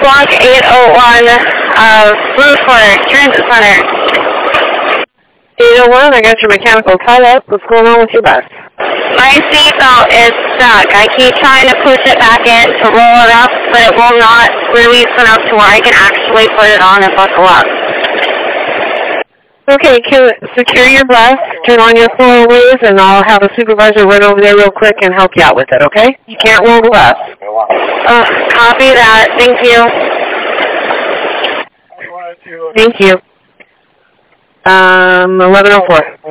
Block 801, Blue Corner, Transit Center. 801, I got your mechanical tied up. What's going on with your bus? My seatbelt is stuck. I keep trying to push it back in to roll it up, but it will not release enough to where I can actually put it on and buckle up. Okay, secure your bus, turn on your floorways, and I'll have a supervisor run over there real quick and help you out with it, okay? You can't roll the bus. Copy that. Thank you. Thank you. 1104.